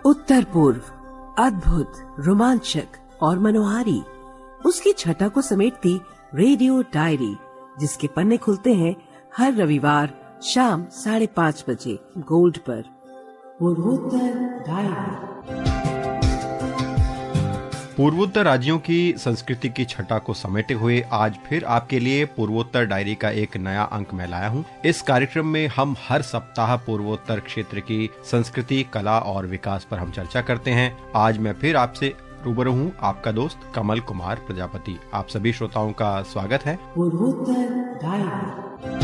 उत्तर पूर्व अद्भुत, रोमांचक और मनोहारी उसकी छटा को समेटती रेडियो डायरी, जिसके पन्ने खुलते हैं हर रविवार शाम 5:30 बजे गोल्ड पर। पूर्वोत्तर डायरी। पूर्वोत्तर राज्यों की संस्कृति की छटा को समेटे हुए आज फिर आपके लिए पूर्वोत्तर डायरी का एक नया अंक मैं लाया हूँ। इस कार्यक्रम में हम हर सप्ताह पूर्वोत्तर क्षेत्र की संस्कृति, कला और विकास पर हम चर्चा करते हैं। आज मैं फिर आपसे रूबरू हूँ, आपका दोस्त कमल कुमार प्रजापति। आप सभी श्रोताओं का स्वागत है पूर्वोत्तर डायरी।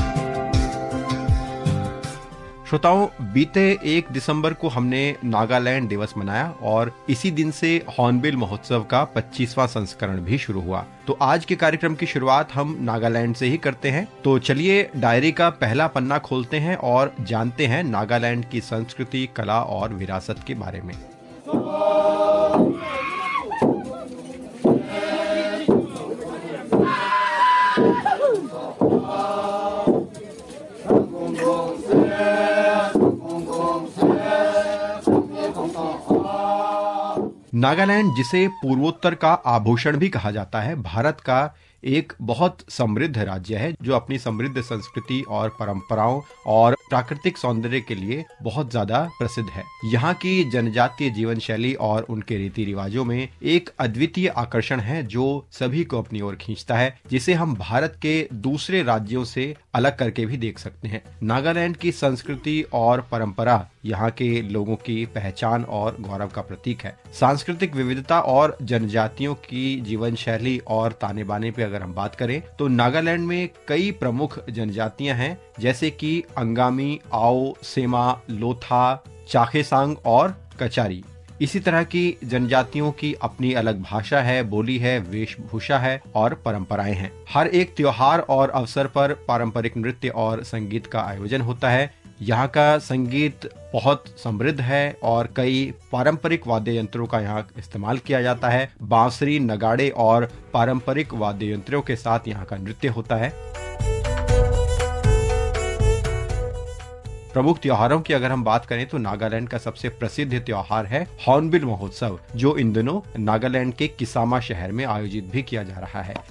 श्रोताओं, बीते 1 दिसंबर को हमने नागालैंड दिवस मनाया और इसी दिन से हॉर्नबिल महोत्सव का 25वां संस्करण भी शुरू हुआ। तो आज के कार्यक्रम की शुरुआत हम नागालैंड से ही करते हैं। तो चलिए डायरी का पहला पन्ना खोलते हैं और जानते हैं नागालैंड की संस्कृति, कला और विरासत के बारे में। नागालैंड, जिसे पूर्वोत्तर का आभूषण भी कहा जाता है, भारत का एक बहुत समृद्ध राज्य है जो अपनी समृद्ध संस्कृति और परंपराओं और प्राकृतिक सौंदर्य के लिए बहुत ज्यादा प्रसिद्ध है। यहाँ की जनजातीय जीवन शैली और उनके रीति रिवाजों में एक अद्वितीय आकर्षण है जो सभी को अपनी ओर खींचता है, जिसे हम भारत के दूसरे राज्यों से अलग करके भी देख सकते हैं। नागालैंड की संस्कृति और परंपरा यहाँ के लोगों की पहचान और गौरव का प्रतीक है। सांस्कृतिक विविधता और जनजातियों की जीवन शैली और ताने बाने पे अगर हम बात करें तो नागालैंड में कई प्रमुख जनजातियां हैं, जैसे कि अंगामी, आओ, सेमा, लोथा, चाखेसांग और कचारी। इसी तरह की जनजातियों की अपनी अलग भाषा है, बोली है, वेशभूषा है और परंपराएं हैं। हर एक त्योहार और अवसर पर पारंपरिक नृत्य और संगीत का आयोजन होता है। यहाँ का संगीत बहुत समृद्ध है और कई पारंपरिक वाद्य यंत्रों का यहाँ इस्तेमाल किया जाता है। बांसुरी, नगाड़े और पारंपरिक वाद्य यंत्रों के साथ यहाँ का नृत्य होता है। प्रमुख त्योहारों की अगर हम बात करें तो नागालैंड का सबसे प्रसिद्ध त्योहार है हॉर्नबिल महोत्सव, जो इन दिनों नागालैंड के किसामा शहर में आयोजित भी किया जा रहा है।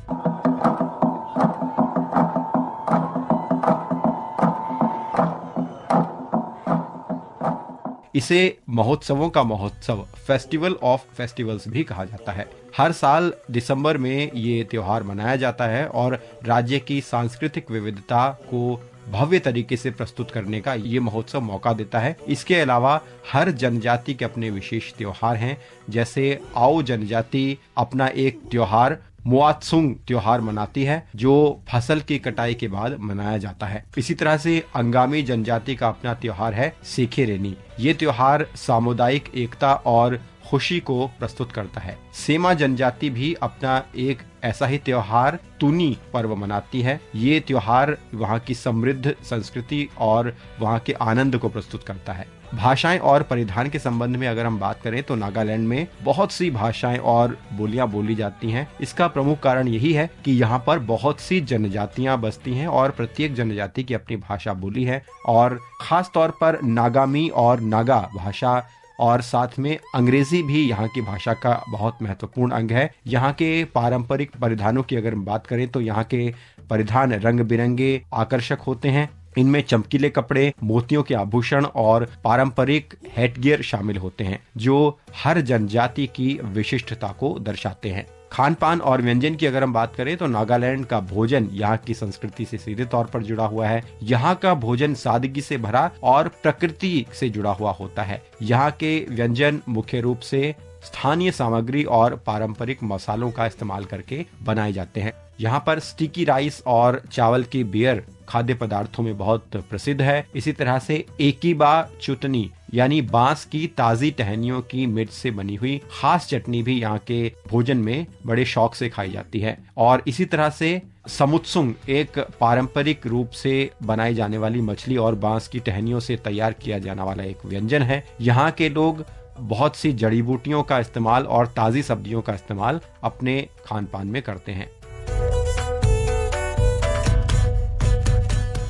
इसे महोत्सवों का महोत्सव, फेस्टिवल ऑफ फेस्टिवल्स भी कहा जाता है। हर साल दिसंबर में ये त्योहार मनाया जाता है और राज्य की सांस्कृतिक विविधता को भव्य तरीके से प्रस्तुत करने का ये महोत्सव मौका देता है। इसके अलावा हर जनजाति के अपने विशेष त्योहार हैं, जैसे आओ जनजाति अपना एक त्योहार मुआत्सुंग त्योहार मनाती है जो फसल की कटाई के बाद मनाया जाता है। इसी तरह से अंगामी जनजाति का अपना त्योहार है सेखेरेनी। ये त्योहार सामुदायिक एकता और खुशी को प्रस्तुत करता है। सेमा जनजाति भी अपना एक ऐसा ही त्योहार तुनी पर्व मनाती है। ये त्योहार वहाँ की समृद्ध संस्कृति और वहाँ के आनंद को प्रस्तुत करता है। भाषाएं और परिधान के संबंध में अगर हम बात करें तो नागालैंड में बहुत सी भाषाएं और बोलियां बोली जाती हैं। इसका प्रमुख कारण यही है कि यहाँ पर बहुत सी जनजातियां बसती हैं और प्रत्येक जनजाति की अपनी भाषा बोली है और खास तौर पर नागामी और नागा भाषा और साथ में अंग्रेजी भी यहाँ की भाषा का बहुत महत्वपूर्ण अंग है। यहाँ के पारंपरिक परिधानों की अगर हम बात करें तो यहाँ के परिधान रंग बिरंगे आकर्षक होते हैं। इनमें चमकीले कपड़े, मोतियों के आभूषण और पारंपरिक हेडगियर शामिल होते हैं जो हर जनजाति की विशिष्टता को दर्शाते हैं। खान पान और व्यंजन की अगर हम बात करें तो नागालैंड का भोजन यहाँ की संस्कृति से सीधे तौर पर जुड़ा हुआ है। यहाँ का भोजन सादगी से भरा और प्रकृति से जुड़ा हुआ होता है। यहाँ के व्यंजन मुख्य रूप से स्थानीय सामग्री और पारंपरिक मसालों का इस्तेमाल करके बनाए जाते हैं। यहाँ पर स्टिकी राइस और चावल की बियर खाद्य पदार्थों में बहुत प्रसिद्ध है। इसी तरह से एकीबा चुटनी यानी बांस की ताजी टहनियों की मिर्च से बनी हुई खास चटनी भी यहाँ के भोजन में बड़े शौक से खाई जाती है। और इसी तरह से समुत्सुंग एक पारंपरिक रूप से बनाई जाने वाली मछली और बांस की टहनियों से तैयार किया जाने वाला एक व्यंजन है। यहाँ के लोग बहुत सी जड़ी बूटियों का इस्तेमाल और ताजी सब्जियों का इस्तेमाल अपने खान पान में करते हैं।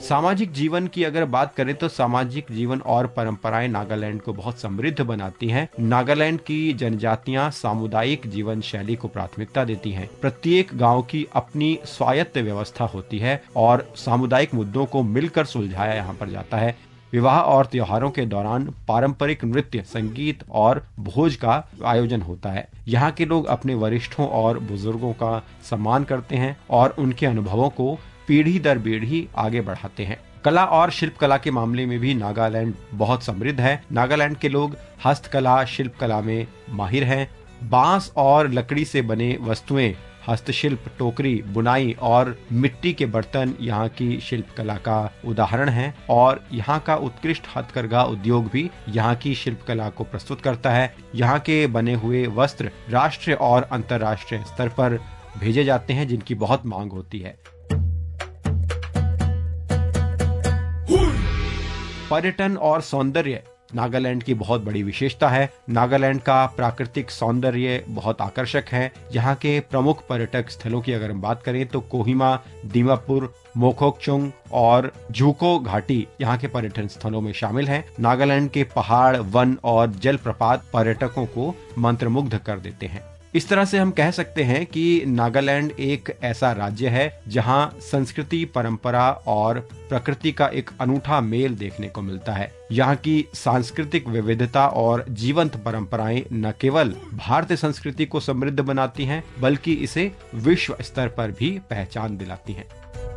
सामाजिक जीवन की अगर बात करें तो सामाजिक जीवन और परंपराएं नागालैंड को बहुत समृद्ध बनाती हैं। नागालैंड की जनजातियां सामुदायिक जीवन शैली को प्राथमिकता देती हैं। प्रत्येक गांव की अपनी स्वायत्त व्यवस्था होती है और सामुदायिक मुद्दों को मिलकर सुलझाया यहाँ पर जाता है। विवाह और त्योहारों के दौरान पारंपरिक नृत्य, संगीत और भोज का आयोजन होता है। यहाँ के लोग अपने वरिष्ठों और बुजुर्गों का सम्मान करते हैं और उनके अनुभवों को पीढ़ी दर पीढ़ी आगे बढ़ाते हैं। कला और शिल्पकला के मामले में भी नागालैंड बहुत समृद्ध है। नागालैंड के लोग हस्तकला, शिल्पकला में माहिर हैं। बांस और लकड़ी से बने वस्तुएं, हस्तशिल्प, टोकरी, बुनाई और मिट्टी के बर्तन यहाँ की शिल्पकला का उदाहरण हैं और यहाँ का उत्कृष्ट हथकरघा उद्योग भी यहाँ की शिल्पकला को प्रस्तुत करता है। यहाँ के बने हुए वस्त्र राष्ट्रीय और अंतर्राष्ट्रीय स्तर पर भेजे जाते हैं, जिनकी बहुत मांग होती है। पर्यटन और सौंदर्य नागालैंड की बहुत बड़ी विशेषता है। नागालैंड का प्राकृतिक सौंदर्य बहुत आकर्षक है। यहाँ के प्रमुख पर्यटक स्थलों की अगर हम बात करें तो कोहिमा, दीमापुर, मोकोकचुंग और झुको घाटी यहाँ के पर्यटन स्थलों में शामिल हैं। नागालैंड के पहाड़, वन और जलप्रपात पर्यटकों को मंत्रमुग्ध कर देते हैं। इस तरह से हम कह सकते हैं कि नागालैंड एक ऐसा राज्य है जहां संस्कृति, परंपरा और प्रकृति का एक अनूठा मेल देखने को मिलता है। यहाँ की सांस्कृतिक विविधता और जीवंत परंपराएं न केवल भारतीय संस्कृति को समृद्ध बनाती हैं, बल्कि इसे विश्व स्तर पर भी पहचान दिलाती हैं।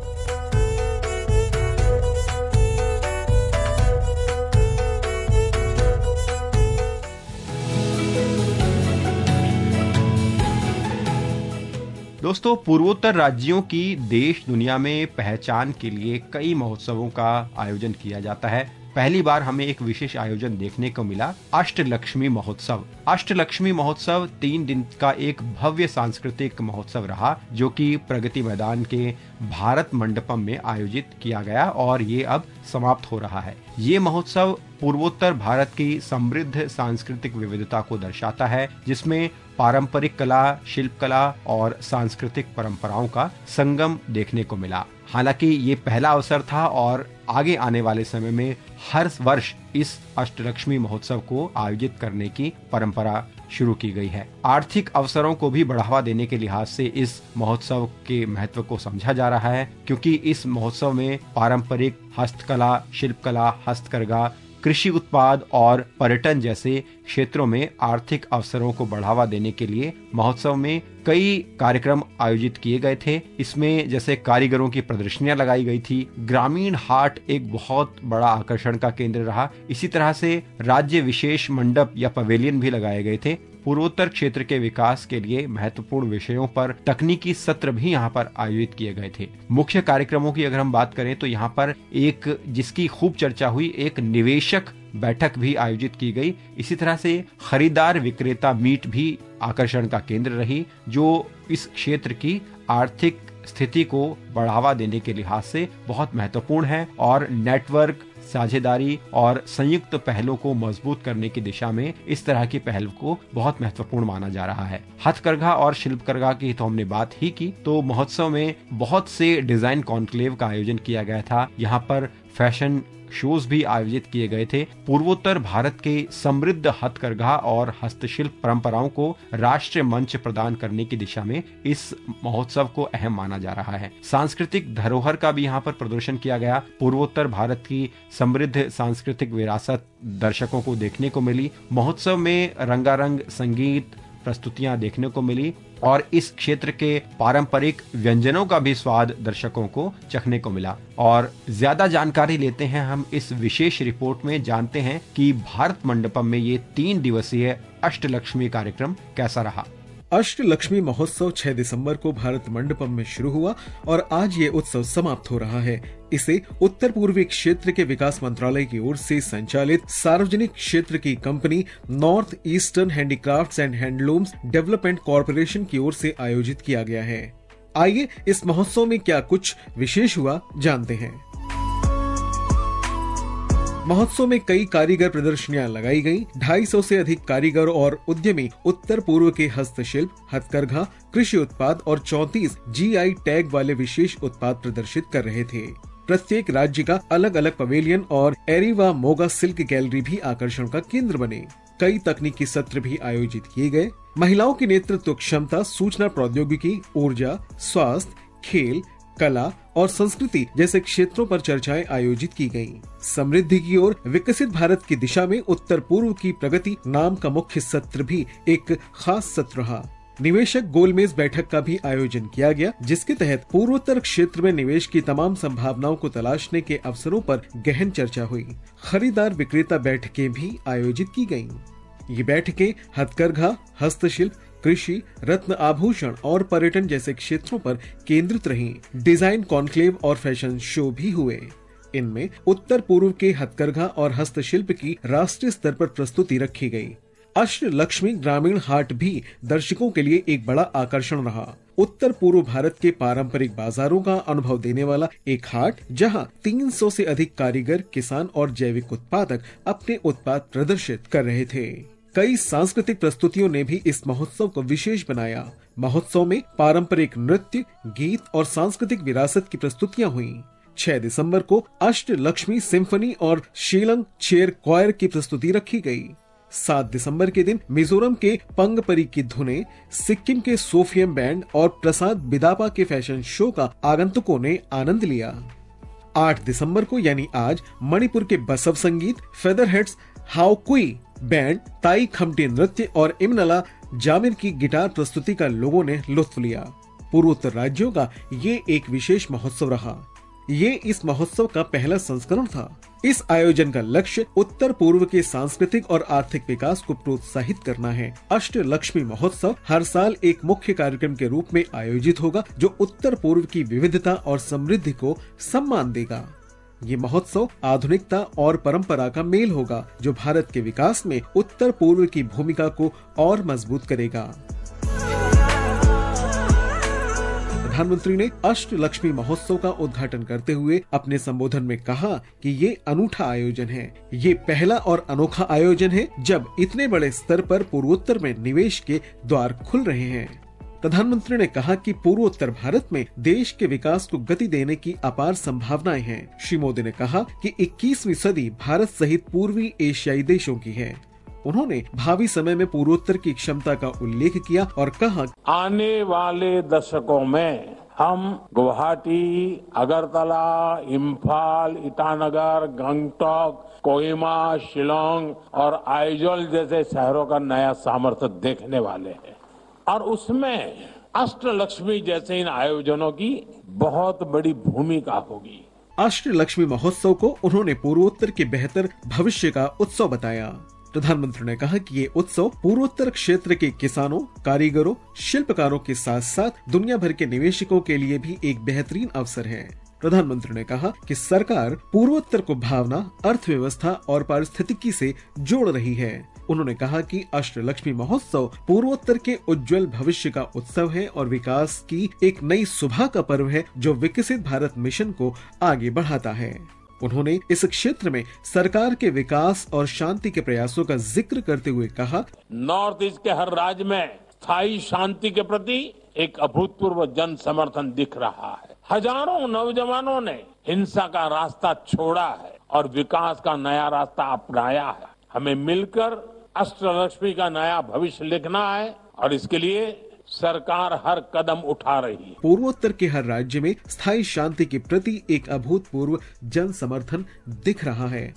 दोस्तों, पूर्वोत्तर राज्यों की देश दुनिया में पहचान के लिए कई महोत्सवों का आयोजन किया जाता है। पहली बार हमें एक विशेष आयोजन देखने को मिला, अष्टलक्ष्मी महोत्सव। अष्टलक्ष्मी महोत्सव 3 दिन का एक भव्य सांस्कृतिक महोत्सव रहा, जो कि प्रगति मैदान के भारत मंडपम में आयोजित किया गया और ये अब समाप्त हो रहा है। ये महोत्सव पूर्वोत्तर भारत की समृद्ध सांस्कृतिक विविधता को दर्शाता है, जिसमें पारंपरिक कला, शिल्पकला और सांस्कृतिक परंपराओं का संगम देखने को मिला। हालांकि ये पहला अवसर था और आगे आने वाले समय में हर वर्ष इस अष्टलक्ष्मी महोत्सव को आयोजित करने की परंपरा शुरू की गई है। आर्थिक अवसरों को भी बढ़ावा देने के लिहाज से इस महोत्सव के महत्व को समझा जा रहा है, क्योंकि इस महोत्सव में पारंपरिक हस्तकला, शिल्पकला, हस्तकरघा, कृषि उत्पाद और पर्यटन जैसे क्षेत्रों में आर्थिक अवसरों को बढ़ावा देने के लिए महोत्सव में कई कार्यक्रम आयोजित किए गए थे। इसमें जैसे कारीगरों की प्रदर्शनियां लगाई गई थी, ग्रामीण हाट एक बहुत बड़ा आकर्षण का केंद्र रहा। इसी तरह से राज्य विशेष मंडप या पवेलियन भी लगाए गए थे। पूर्वोत्तर क्षेत्र के विकास के लिए महत्वपूर्ण विषयों पर तकनीकी सत्र भी यहाँ पर आयोजित किए गए थे। मुख्य कार्यक्रमों की अगर हम बात करें तो यहाँ पर एक जिसकी खूब चर्चा हुई, एक निवेशक बैठक भी आयोजित की गई। इसी तरह से खरीदार विक्रेता मीट भी आकर्षण का केंद्र रही, जो इस क्षेत्र की आर्थिक स्थिति को बढ़ावा देने के लिहाज से बहुत महत्वपूर्ण है और नेटवर्क, साझेदारी और संयुक्त पहलों को मजबूत करने की दिशा में इस तरह की पहल को बहुत महत्वपूर्ण माना जा रहा है। हथकरघा और शिल्पकरघा की तो हमने बात ही की, तो महोत्सव में बहुत से डिजाइन कॉन्क्लेव का आयोजन किया गया था। यहाँ पर फैशन शोज भी आयोजित किए गए थे। पूर्वोत्तर भारत के समृद्ध हथकरघा और हस्तशिल्प परंपराओं को राष्ट्रीय मंच प्रदान करने की दिशा में इस महोत्सव को अहम माना जा रहा है। सांस्कृतिक धरोहर का भी यहाँ पर प्रदर्शन किया गया। पूर्वोत्तर भारत की समृद्ध सांस्कृतिक विरासत दर्शकों को देखने को मिली। महोत्सव में रंगारंग संगीत प्रस्तुतियां देखने को मिली और इस क्षेत्र के पारंपरिक व्यंजनों का भी स्वाद दर्शकों को चखने को मिला। और ज्यादा जानकारी लेते हैं हम इस विशेष रिपोर्ट में, जानते हैं कि भारत मंडपम में ये 3 दिवसीय अष्टलक्ष्मी कार्यक्रम कैसा रहा। अष्टलक्ष्मी महोत्सव 6 दिसंबर को भारत मंडपम में शुरू हुआ और आज ये उत्सव समाप्त हो रहा है। इसे उत्तर पूर्वी क्षेत्र के विकास मंत्रालय की ओर से संचालित सार्वजनिक क्षेत्र की company North Eastern Handicrafts and Handlooms Development Corporation की ओर से आयोजित किया गया है। आइए इस महोत्सव में क्या कुछ विशेष हुआ जानते हैं। महोत्सव में कई कारीगर प्रदर्शनियां लगाई गई। 250 से अधिक कारीगर और उद्यमी उत्तर पूर्व के हस्तशिल्प, हथकरघा, कृषि उत्पाद और 34 GI टैग वाले विशेष उत्पाद प्रदर्शित कर रहे थे। प्रत्येक राज्य का अलग अलग पवेलियन और एरिवा मोगा सिल्क गैलरी भी आकर्षण का केंद्र बने। कई तकनीकी सत्र भी आयोजित किए गए। महिलाओं की नेतृत्व क्षमता, सूचना प्रौद्योगिकी, ऊर्जा, स्वास्थ्य, खेल, कला और संस्कृति जैसे क्षेत्रों पर चर्चाएं आयोजित की गयी। समृद्धि की ओर विकसित भारत की दिशा में उत्तर पूर्व की प्रगति नाम का मुख्य सत्र भी एक खास सत्र रहा। निवेशक गोलमेज बैठक का भी आयोजन किया गया, जिसके तहत पूर्वोत्तर क्षेत्र में निवेश की तमाम संभावनाओं को तलाशने के अवसरों पर गहन चर्चा हुई। खरीदार विक्रेता बैठकें भी आयोजित की गयीं। ये बैठकें हथकरघा, हस्तशिल्प, कृषि, रत्न आभूषण और पर्यटन जैसे क्षेत्रों पर केंद्रित रहीं। डिजाइन कॉन्क्लेव और फैशन शो भी हुए। इनमें उत्तर पूर्व के हथकरघा और हस्तशिल्प की राष्ट्रीय स्तर पर प्रस्तुति रखी गई। अष्टलक्ष्मी ग्रामीण हाट भी दर्शकों के लिए एक बड़ा आकर्षण रहा। उत्तर पूर्व भारत के पारंपरिक बाजारों का अनुभव देने वाला एक हाट, जहां 300 से अधिक कारीगर, किसान और जैविक उत्पादक अपने उत्पाद प्रदर्शित कर रहे थे। कई सांस्कृतिक प्रस्तुतियों ने भी इस महोत्सव को विशेष बनाया। महोत्सव में पारंपरिक नृत्य, गीत और सांस्कृतिक विरासत की प्रस्तुतियां हुईं। 6 दिसंबर को अष्टलक्ष्मी सिम्फनी और शिलंग चेयर क्वायर की प्रस्तुति रखी गई। 7 दिसंबर के दिन मिजोरम के पंगपरी की धुनें, सिक्किम के सोफियम बैंड और प्रसाद बिदापा के फैशन शो का आगंतुकों ने आनंद लिया। 8 दिसंबर को यानी आज मणिपुर के बसव संगीत, फेदर हेड्स हाओकुई बैंड, ताई खमटी नृत्य और इमनला जामिर की गिटार प्रस्तुति का लोगों ने लुत्फ लिया। पूर्वोत्तर राज्यों का ये एक विशेष महोत्सव रहा। ये इस महोत्सव का पहला संस्करण था। इस आयोजन का लक्ष्य उत्तर पूर्व के सांस्कृतिक और आर्थिक विकास को प्रोत्साहित करना है। अष्टलक्ष्मी महोत्सव हर साल एक मुख्य कार्यक्रम के रूप में आयोजित होगा, जो उत्तर पूर्व की विविधता और समृद्धि को सम्मान देगा। ये महोत्सव आधुनिकता और परंपरा का मेल होगा, जो भारत के विकास में उत्तर पूर्व की भूमिका को और मजबूत करेगा। प्रधानमंत्री ने अष्टलक्ष्मी महोत्सव का उद्घाटन करते हुए अपने संबोधन में कहा कि ये अनूठा आयोजन है। ये पहला और अनोखा आयोजन है जब इतने बड़े स्तर पर पूर्वोत्तर में निवेश के द्वार खुल रहे हैं। प्रधानमंत्री ने कहा कि पूर्वोत्तर भारत में देश के विकास को गति देने की अपार संभावनाएं हैं। श्री मोदी ने कहा कि 21वीं सदी भारत सहित पूर्वी एशियाई देशों की है। उन्होंने भावी समय में पूर्वोत्तर की क्षमता का उल्लेख किया और कहा, आने वाले दशकों में हम गुवाहाटी, अगरतला, इम्फाल, ईटानगर, गंगटोक, कोहिमा, शिलोंग और आइजोल जैसे शहरों का नया सामर्थ्य देखने वाले हैं और उसमें अष्टलक्ष्मी जैसे इन आयोजनों की बहुत बड़ी भूमिका होगी। अष्टलक्ष्मी महोत्सव को उन्होंने पूर्वोत्तर के बेहतर भविष्य का उत्सव बताया। प्रधानमंत्री ने कहा कि ये उत्सव पूर्वोत्तर क्षेत्र के किसानों, कारीगरों, शिल्पकारों के साथ साथ दुनिया भर के निवेशकों के लिए भी एक बेहतरीन अवसर है। प्रधानमंत्री ने कहा कि सरकार पूर्वोत्तर को भावना, अर्थव्यवस्था और पारिस्थितिकी से जोड़ रही है। उन्होंने कहा कि अष्टलक्ष्मी महोत्सव पूर्वोत्तर के उज्जवल भविष्य का उत्सव है और विकास की एक नई सुबह का पर्व है, जो विकसित भारत मिशन को आगे बढ़ाता है। उन्होंने इस क्षेत्र में सरकार के विकास और शांति के प्रयासों का जिक्र करते हुए कहा, नॉर्थ ईस्ट के हर राज्य में स्थायी शांति के प्रति एक अभूतपूर्व जन समर्थन दिख रहा है। हजारों नौजवानों ने हिंसा का रास्ता छोड़ा है और विकास का नया रास्ता अपनाया है। हमें मिलकर अष्टलक्ष्मी का नया भविष्य लिखना है और इसके लिए सरकार हर कदम उठा रही है। पूर्वोत्तर के हर राज्य में स्थायी शांति के प्रति एक अभूतपूर्व जन समर्थन दिख रहा है।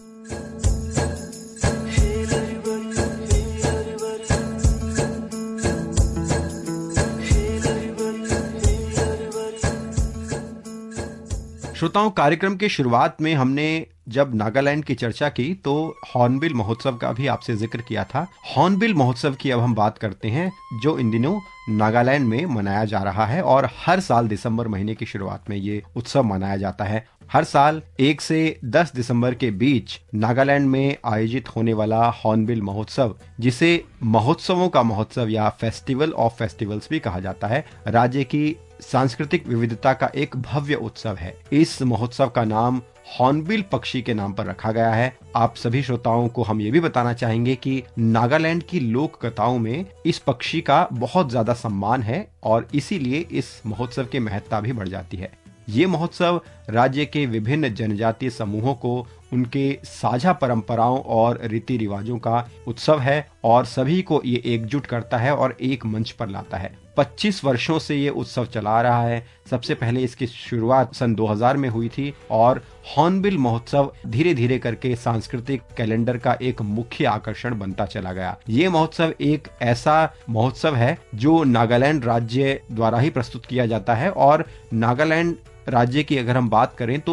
श्रोताओं, कार्यक्रम के शुरुआत में हमने जब नागालैंड की चर्चा की तो हॉर्नबिल महोत्सव का भी आपसे जिक्र किया था। हॉर्नबिल महोत्सव की अब हम बात करते हैं, जो इन दिनों नागालैंड में मनाया जा रहा है और हर साल दिसंबर महीने की शुरुआत में ये उत्सव मनाया जाता है। हर साल 1 से 10 दिसंबर के बीच नागालैंड में आयोजित होने वाला हॉर्नबिल महोत्सव, जिसे महोत्सवों का महोत्सव या फेस्टिवल ऑफ फेस्टिवल्स भी कहा जाता है, राज्य की सांस्कृतिक विविधता का एक भव्य उत्सव है। इस महोत्सव का नाम हॉर्नबिल पक्षी के नाम पर रखा गया है। आप सभी श्रोताओं को हम ये भी बताना चाहेंगे कि नागालैंड की लोक कथाओं में इस पक्षी का बहुत ज्यादा सम्मान है और इसीलिए इस महोत्सव की महत्ता भी बढ़ जाती है। ये महोत्सव राज्य के विभिन्न जनजातीय समूहों को उनके साझा परंपराओं और रीति रिवाजों का उत्सव है और सभी को ये एकजुट करता है और एक मंच पर लाता है। 25 वर्षों से ये उत्सव चला रहा है। सबसे पहले इसकी शुरुआत सन 2000 में हुई थी और हॉर्नबिल महोत्सव धीरे धीरे करके सांस्कृतिक कैलेंडर का एक मुख्य आकर्षण बनता चला गया। ये महोत्सव एक ऐसा महोत्सव है जो नागालैंड राज्य द्वारा ही प्रस्तुत किया जाता है और नागालैंड राज्य की अगर हम बात करें तो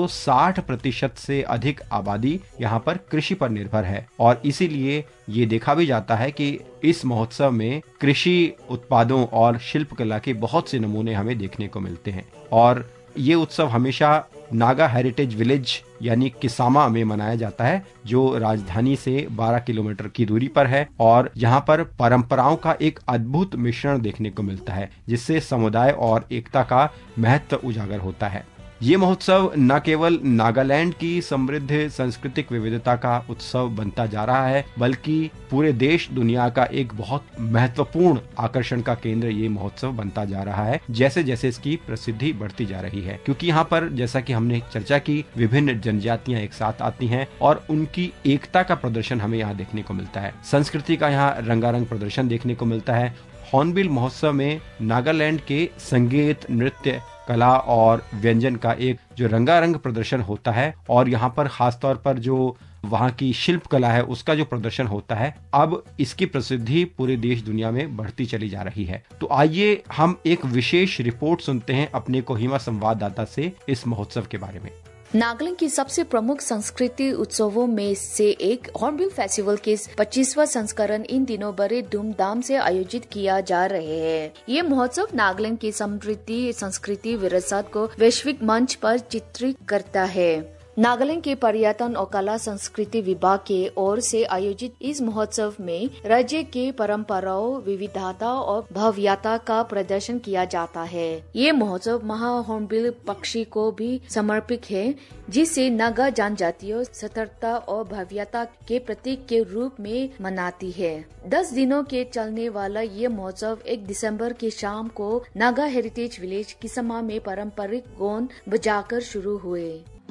60% से अधिक आबादी यहाँ पर कृषि पर निर्भर है और इसीलिए ये देखा भी जाता है कि इस महोत्सव में कृषि उत्पादों और शिल्पकला के बहुत से नमूने हमें देखने को मिलते हैं। और ये उत्सव हमेशा नागा हेरिटेज विलेज यानी किसामा में मनाया जाता है जो राजधानी से 12 किलोमीटर की दूरी पर है और यहाँ पर परंपराओं का एक अद्भुत मिश्रण देखने को मिलता है जिससे समुदाय और एकता का महत्व उजागर होता है। ये महोत्सव न केवल नागालैंड की समृद्ध सांस्कृतिक विविधता का उत्सव बनता जा रहा है बल्कि पूरे देश दुनिया का एक बहुत महत्वपूर्ण आकर्षण का केंद्र ये महोत्सव बनता जा रहा है जैसे जैसे इसकी प्रसिद्धि बढ़ती जा रही है। क्योंकि यहाँ पर जैसा कि हमने चर्चा की विभिन्न जनजातियां एक साथ आती हैं और उनकी एकता का प्रदर्शन हमें यहाँ देखने को मिलता है। संस्कृति का यहाँ रंगारंग प्रदर्शन देखने को मिलता है। हॉर्नबिल महोत्सव में नागालैंड के संगीत, नृत्य, कला और व्यंजन का एक जो रंगारंग प्रदर्शन होता है और यहाँ पर खासतौर पर जो वहाँ की शिल्प कला है उसका जो प्रदर्शन होता है, अब इसकी प्रसिद्धि पूरे देश दुनिया में बढ़ती चली जा रही है। तो आइए हम एक विशेष रिपोर्ट सुनते हैं अपने कोहिमा संवाददाता से इस महोत्सव के बारे में। नागालैंड की सबसे प्रमुख संस्कृति उत्सवों में से एक हॉर्नबिल फेस्टिवल के 25वां संस्करण इन दिनों बड़े धूमधाम से आयोजित किया जा रहे हैं। ये महोत्सव नागालैंड की समृद्धि संस्कृति विरासत को वैश्विक मंच पर चित्रित करता है। नागालैंड के पर्यटन और कला संस्कृति विभाग के ओर से आयोजित इस महोत्सव में राज्य के परंपराओं, विविधता और भव्यता का प्रदर्शन किया जाता है। ये महोत्सव महा हॉर्नबिल पक्षी को भी समर्पित है जिसे नागा जनजातियों सतर्कता और भव्यता के प्रतीक के रूप में मनाती है। 10 दिनों के चलने वाला ये महोत्सव 1 दिसंबर की शाम को नागा हेरिटेज विलेज किसामा में पारंपरिक गोंद बजाकर शुरू हुए।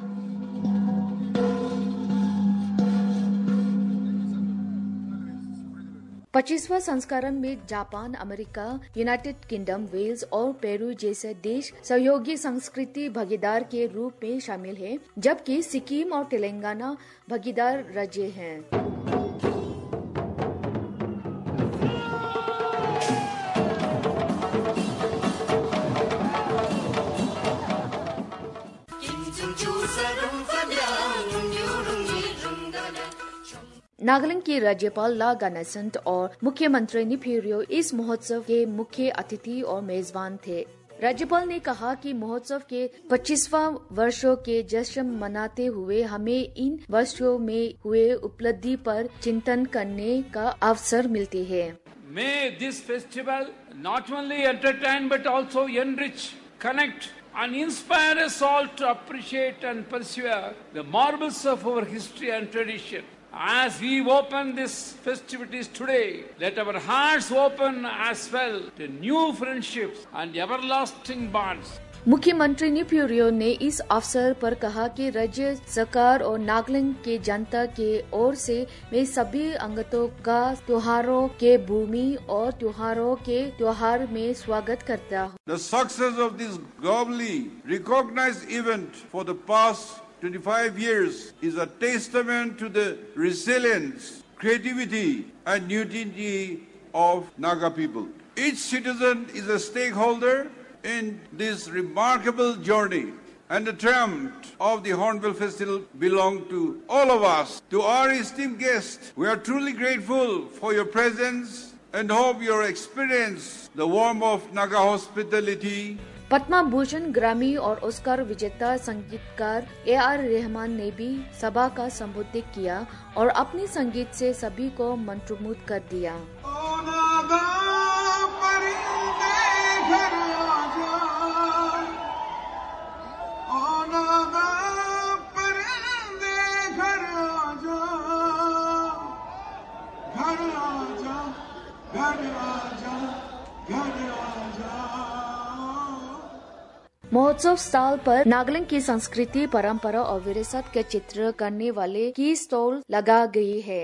पच्चीसवां संस्करण में Japan, America, United Kingdom, Wales और पेरू जैसे देश सहयोगी संस्कृति भागीदार के रूप में शामिल हैं, जबकि सिक्किम और तेलंगाना भागीदार राज्य हैं। नागालैंड के राज्यपाल ला गणेशंत और मुख्यमंत्री निफिरियो इस महोत्सव के मुख्य अतिथि और मेजबान थे। राज्यपाल ने कहा कि महोत्सव के 25वां वर्षों के जश्न मनाते हुए हमें इन वर्षों में हुए उपलब्धि पर चिंतन करने का अवसर मिलते हैं। May this festival not only entertain but also enrich, connect and inspire us all to appreciate and pursue the marvels of our history and tradition. As we open these festivities today, let our hearts open as well to new friendships and everlasting bonds. मुख्यमंत्री निफिरियो ने इस अवसर पर कहा कि राज्य सरकार और नागालैंड के जनता के ओर से मैं सभी अंगतों का त्योहारों के भूमि और त्योहारों के त्योहार में स्वागत करता हूँ। The success of this globally recognized event for the past 25 years is a testament to the resilience, creativity and unity of Naga people. Each citizen is a stakeholder in this remarkable journey, and the triumph of the Hornbill Festival belongs to all of us. To our esteemed guests, we are truly grateful for your presence and hope you experience the warmth of Naga hospitality. Padma Bhushan, ग्रामी और Oscar विजेता संगीतकार AR Rahman ने भी सभा का संबोधित किया और अपने संगीत से सभी को मंत्रमुग्ध कर दिया। महोत्सव स्थल पर नागालैंड की संस्कृति, परंपरा और विरासत के चित्र करने वाले की स्टॉल लगा गई है।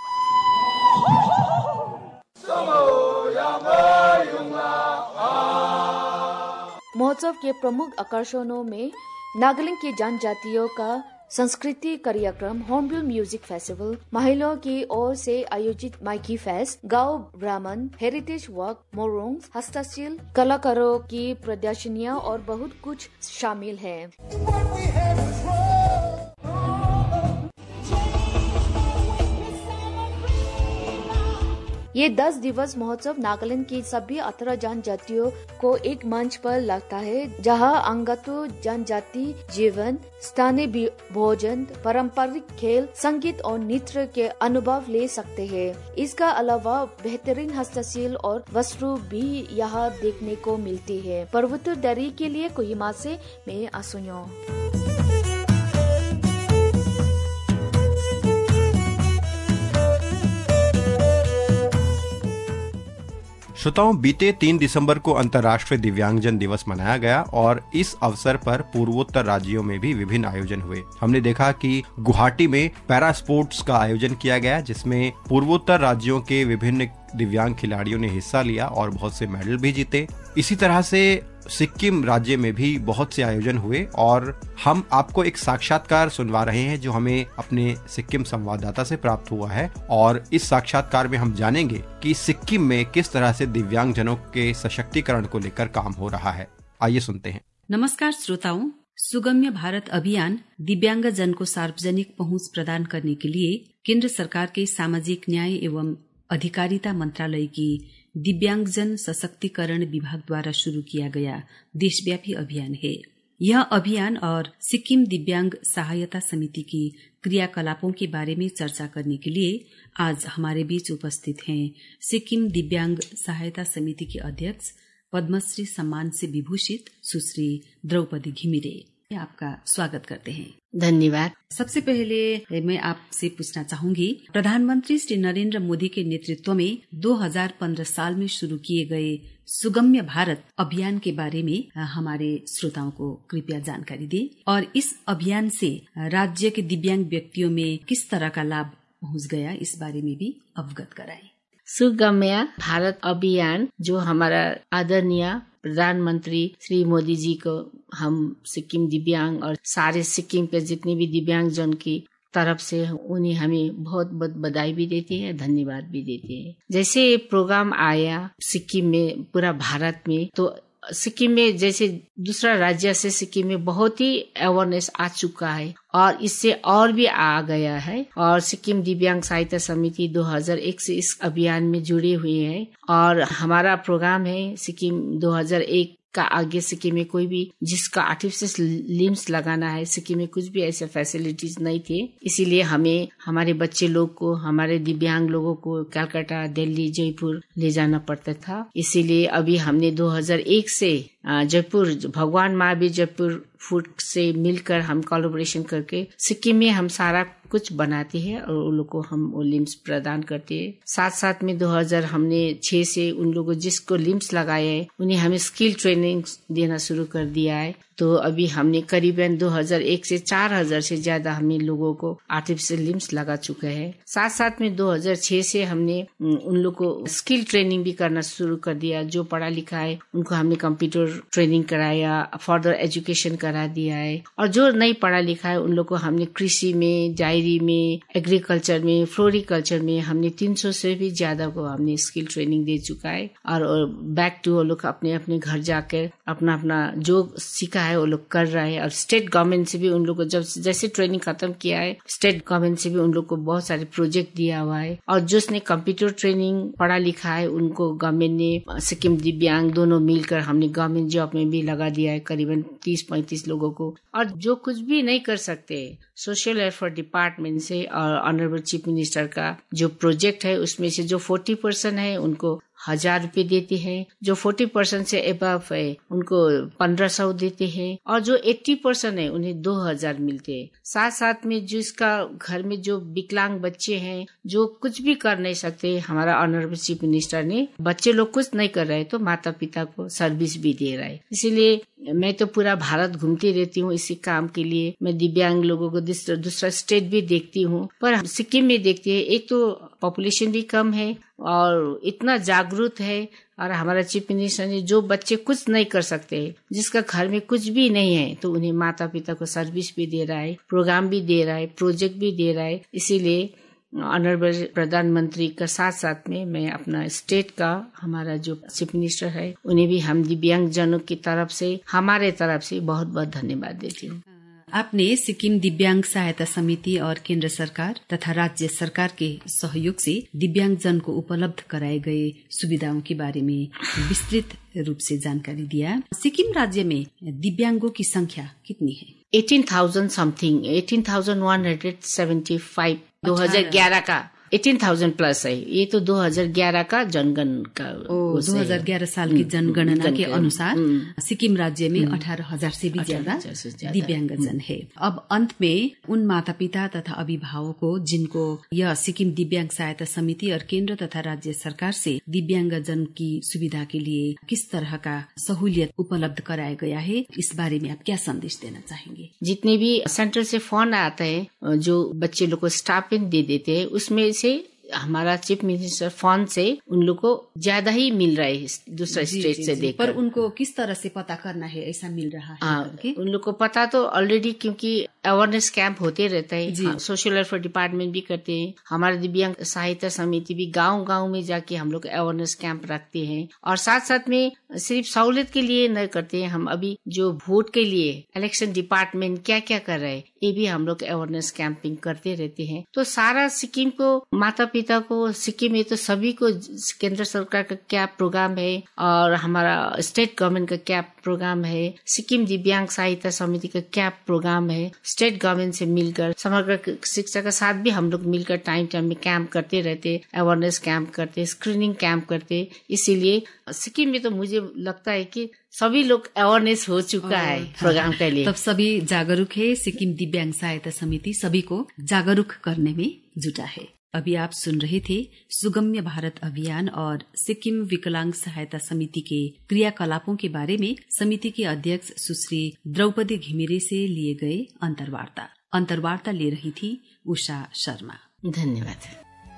महोत्सव के प्रमुख आकर्षणों में नागालैंड की जनजातियों का संस्कृति कार्यक्रम, हॉर्नबिल म्यूजिक फेस्टिवल, महिलाओं की ओर से आयोजित माइकी फेस्ट, गांव ब्राह्मण, हेरिटेज वॉक, मोरोंग, हस्तशिल्प, कलाकारों की प्रदर्शनियां और बहुत कुछ शामिल है। ये 10 दिवस महोत्सव नागालैंड की सभी 18 जनजातियों को एक मंच पर लगता है, जहां अंगतु जनजाति जीवन, स्थानीय भोजन, पारंपरिक खेल, संगीत और नृत्य के अनुभव ले सकते हैं। इसका अलावा बेहतरीन हस्तशिल्प और वस्त्र भी यहाँ देखने को मिलती है। पर्वतों दरी के लिए कोहिमा से मैं आसुन्यो। श्रोताओं, बीते 3 दिसंबर को अंतर्राष्ट्रीय दिव्यांगजन दिवस मनाया गया और इस अवसर पर पूर्वोत्तर राज्यों में भी विभिन्न आयोजन हुए। हमने देखा कि गुवाहाटी में पैरा स्पोर्ट्स का आयोजन किया गया, जिसमें पूर्वोत्तर राज्यों के विभिन्न दिव्यांग खिलाड़ियों ने हिस्सा लिया और बहुत से मेडल भी जीते। इसी तरह से सिक्किम राज्य में भी बहुत से आयोजन हुए और हम आपको एक साक्षात्कार सुनवा रहे हैं जो हमें अपने सिक्किम संवाददाता से प्राप्त हुआ है। और इस साक्षात्कार में हम जानेंगे कि सिक्किम में किस तरह से दिव्यांगजनों के सशक्तिकरण को लेकर काम हो रहा है। आइए सुनते हैं। नमस्कार श्रोताओं, सुगम्य भारत अभियान दिव्यांगजन को सार्वजनिक पहुंच प्रदान करने के लिए केंद्र सरकार के सामाजिक न्याय एवं अधिकारिता मंत्रालय की दिव्यांगजन सशक्तिकरण विभाग द्वारा शुरू किया गया देशव्यापी अभियान है। यह अभियान और सिक्किम दिव्यांग सहायता समिति की क्रियाकलापों के बारे में चर्चा करने के लिए आज हमारे बीच उपस्थित हैं सिक्किम दिव्यांग सहायता समिति के अध्यक्ष, पद्मश्री सम्मान से विभूषित सुश्री द्रौपदी घिमिरे। आपका स्वागत करते हैं। धन्यवाद। सबसे पहले मैं आपसे पूछना चाहूंगी, प्रधानमंत्री श्री नरेंद्र मोदी के नेतृत्व में 2015 साल में शुरू किए गए सुगम्य भारत अभियान के बारे में हमारे श्रोताओं को कृपया जानकारी दें और इस अभियान से राज्य के दिव्यांग व्यक्तियों में किस तरह का लाभ पहुंच गया, इस बारे में भी अवगत कराएं। सुगम्य भारत अभियान जो हमारा आदरणीय प्रधानमंत्री श्री मोदी जी को हम सिक्किम दिव्यांग और सारे सिक्किम के जितने भी दिव्यांग जन की तरफ से उन्हें हमें बहुत बहुत बधाई भी देती है, धन्यवाद भी देती है। जैसे ये प्रोग्राम आया सिक्किम में, पूरा भारत में, तो सिक्किम में जैसे दूसरा राज्य से सिक्किम में बहुत ही अवेयरनेस आ चुका है और इससे और भी आ गया है। और सिक्किम दिव्यांग सहायता समिति 2001 से इस अभियान में जुड़े हुए हैं और हमारा प्रोग्राम है सिक्किम 2001 का आगे सिक्किम में कोई भी जिसका आर्टिफिशियल लिम्स लगाना है, सिक्किम में कुछ भी ऐसे फैसिलिटीज नहीं थे। इसीलिए हमें हमारे बच्चे लोग को, हमारे दिव्यांग लोगों को कलकत्ता, दिल्ली, जयपुर ले जाना पड़ता था। इसीलिए अभी हमने 2001 से जयपुर, भगवान महावीर जयपुर फूड से मिलकर हम कोलैबोरेशन करके सिक्किम में हम सारा कुछ बनाते हैं और उन लोग को हम वो लिम्स प्रदान करते हैं। साथ साथ में 2006 से उन लोगों जिसको लिम्स लगाए हैं उन्हें हमें स्किल ट्रेनिंग देना शुरू कर दिया है। तो अभी हमने करीबन 2001 से 4000 से ज्यादा हमने लोगों को आर्टिफिशियल लिम्स लगा चुके हैं। साथ साथ में 2006 से हमने उन लोग को स्किल ट्रेनिंग भी करना शुरू कर दिया। जो पढ़ा लिखा है उनको हमने कंप्यूटर ट्रेनिंग कराया, फर्दर एजुकेशन करा दिया है। और जो नहीं पढ़ा लिखा है उन लोग को हमने कृषि में, डायरी में, एग्रीकल्चर में, फ्लोरिकल्चर में हमने 300 से भी ज्यादा को हमने स्किल ट्रेनिंग दे चुका है। और बैक टू वो लोग अपने अपने घर जाकर अपना अपना जो सीखा है वो लोग कर रहे हैं। और स्टेट गवर्नमेंट से भी उन लोग को जब जैसे ट्रेनिंग खत्म किया है, स्टेट गवर्नमेंट से भी उन लोग को बहुत सारे प्रोजेक्ट दिया हुआ है। और जिसने कंप्यूटर ट्रेनिंग पढ़ा लिखा है उनको गवर्नमेंट ने, सिक्किम दिव्यांग दोनों मिलकर हमने गवर्नमेंट जॉब में भी लगा दिया है करीबन 30-35 लोगों को। और जो कुछ भी नहीं कर सकते, सोशल वेलफेयर डिपार्टमेंट से और ऑनरेबल चीफ मिनिस्टर का जो प्रोजेक्ट है उसमें से जो 40% है उनको 1000 रुपए देते हैं, जो 40% से अबव है उनको 1500 देते हैं, और जो 80% है उन्हें 2000 मिलते हैं। साथ साथ में जिसका घर में जो विकलांग बच्चे हैं, जो कुछ भी कर नहीं सकते, हमारा ऑनरेबल चीफ मिनिस्टर ने बच्चे लोग कुछ नहीं कर रहे तो माता पिता को सर्विस भी दे रहा है। इसीलिए मैं तो पूरा भारत घूमती रहती हूँ इसी काम के लिए। मैं दिव्यांग लोगों को दूसरा स्टेट भी देखती हूँ, पर सिक्किम में देखती है, एक तो पॉपुलेशन भी कम है और इतना जागरूक है, और हमारा चीफ मिनिस्टर ने जो बच्चे कुछ नहीं कर सकते, जिसका घर में कुछ भी नहीं है, तो उन्हें माता पिता को सर्विस भी दे रहा है, प्रोग्राम भी दे रहा है, प्रोजेक्ट भी दे रहा है। इसीलिए ऑनरेबल प्रधानमंत्री का साथ साथ में मैं अपना स्टेट का, हमारा जो चीफ मिनिस्टर है, उन्हें भी हम दिव्यांग जनों की तरफ से, हमारे तरफ से बहुत बहुत धन्यवाद देती हूँ। आपने सिक्किम दिव्यांग सहायता समिति और केंद्र सरकार तथा राज्य सरकार के सहयोग से दिव्यांग जन को उपलब्ध कराए गए सुविधाओं के बारे में विस्तृत रूप से जानकारी दिया। सिक्किम राज्य में दिव्यांगों की संख्या कितनी है? 18,000 समथिंग, 18,175 2011 का 18,000 प्लस है। ये तो 2011 का जनगणना 2011 साल की जनगणना के अनुसार सिक्किम राज्य में 18,000 से भी ज्यादा दिव्यांगजन है। अब अंत में उन माता पिता तथा अभिभावकों जिनको यह सिक्किम दिव्यांग सहायता समिति और केंद्र तथा राज्य सरकार से दिव्यांगजन की सुविधा के लिए किस तरह का सहूलियत उपलब्ध कराया गया है, इस बारे में आप क्या संदेश देना चाहेंगे? जितने भी सेंटर से फंड आता है, जो बच्चे लोग को स्टाइपेंड दे देते हैं, उसमें से हमारा चीफ मिनिस्टर फंड से उन लोग को ज्यादा ही मिल रहा है दूसरा स्टेट से देखकर। पर उनको किस तरह से पता करना है ऐसा मिल रहा है? उन लोग को पता तो ऑलरेडी, क्योंकि अवेयरनेस कैंप होते रहता है, सोशल वेलफेयर डिपार्टमेंट भी करते हैं, हमारे दिव्यांग सहायता समिति भी गांव में जाके हम लोग अवेयरनेस कैंप रखते हैं। और साथ साथ में सिर्फ सहूलियत के लिए न करते हैं, हम अभी जो वोट के लिए इलेक्शन डिपार्टमेंट क्या क्या कर रहे हैं, ये भी हम लोग अवेयरनेस कैंपिंग करते रहते हैं। तो सारा सिक्किम को, माता पिता को, सिक्किम में तो सभी को केंद्र सरकार का क्या प्रोग्राम है और हमारा स्टेट गवर्नमेंट का क्या प्रोग्राम है, सिक्किम दिव्यांग सहायता समिति का क्या प्रोग्राम है, स्टेट गवर्नमेंट से मिलकर समग्र शिक्षा के साथ भी हम लोग मिलकर टाइम में कैंप करते रहते, अवेयरनेस कैंप करते, स्क्रीनिंग कैंप करते। इसीलिए सिक्किम में तो मुझे लगता है कि सभी लोग अवेयरनेस हो चुका है प्रोग्राम के लिए। तब सभी जागरूक है। सिक्किम दिव्यांग सहायता समिति सभी को जागरूक करने में जुटा है। अभी आप सुन रहे थे सुगम्य भारत अभियान और सिक्किम विकलांग सहायता समिति के क्रियाकलापों के बारे में समिति की अध्यक्ष सुश्री द्रौपदी घिमिरे से लिए गए अंतर्वार्ता ले रही थी उषा शर्मा। धन्यवाद।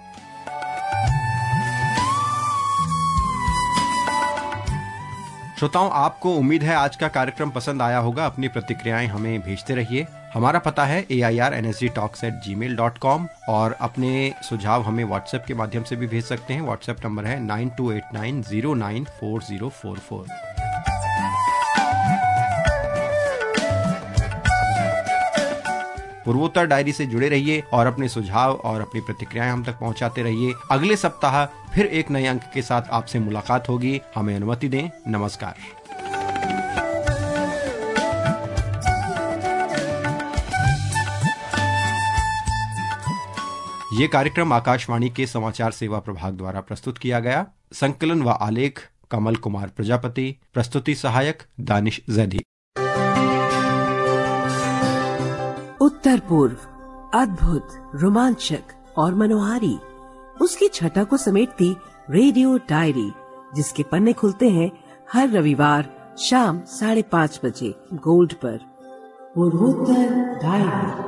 श्रोताओं, आपको उम्मीद है आज का कार्यक्रम पसंद आया होगा। अपनी प्रतिक्रियाएं हमें भेजते रहिए। हमारा पता है airnsdtalks@gmail.com और अपने सुझाव हमें व्हाट्सएप के माध्यम से भी भेज सकते हैं। व्हाट्सएप नंबर है 9289094044। पूर्वोत्तर डायरी से जुड़े रहिए और अपने सुझाव और अपनी प्रतिक्रियाएं हम तक पहुंचाते रहिए। अगले सप्ताह फिर एक नए अंक के साथ आपसे मुलाकात होगी। हमें अनुमति दें। नमस्कार। ये कार्यक्रम आकाशवाणी के समाचार सेवा प्रभाग द्वारा प्रस्तुत किया गया। संकलन व आलेख कमल कुमार प्रजापति, प्रस्तुति सहायक दानिश जैदी। उत्तर पूर्व, अद्भुत, रोमांचक और मनोहारी, उसकी छटा को समेटती रेडियो डायरी, जिसके पन्ने खुलते हैं हर रविवार शाम 5:30 बजे गोल्ड पर। पूर्वोत्तर डायरी।